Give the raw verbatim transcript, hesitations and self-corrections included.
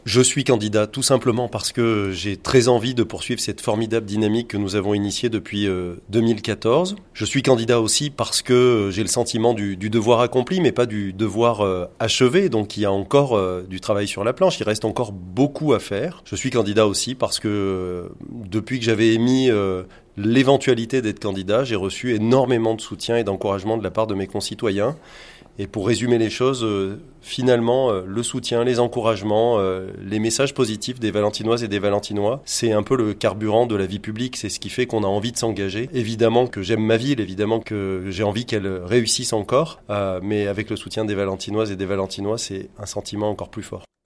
Je suis candidat tout simplement parce que j'ai très envie de poursuivre cette formidable dynamique que nous avons initiée depuis euh, deux mille quatorze. Je suis candidat aussi parce que j'ai le sentiment du, du devoir accompli, mais pas du devoir euh, achevé. Donc il y a encore euh, du travail sur la planche, il reste encore beaucoup à faire. Je suis candidat aussi parce que euh, depuis que j'avais émis euh, l'éventualité d'être candidat, j'ai reçu énormément de soutien et d'encouragement de la part de mes concitoyens. Et pour résumer les choses, euh, finalement, euh, le soutien, les encouragements, euh, les messages positifs des Valentinoises et des Valentinois, c'est un peu le carburant de la vie publique. C'est ce qui fait qu'on a envie de s'engager. Évidemment que j'aime ma ville, évidemment que j'ai envie qu'elle réussisse encore. Euh, mais avec le soutien des Valentinoises et des Valentinois, c'est un sentiment encore plus fort.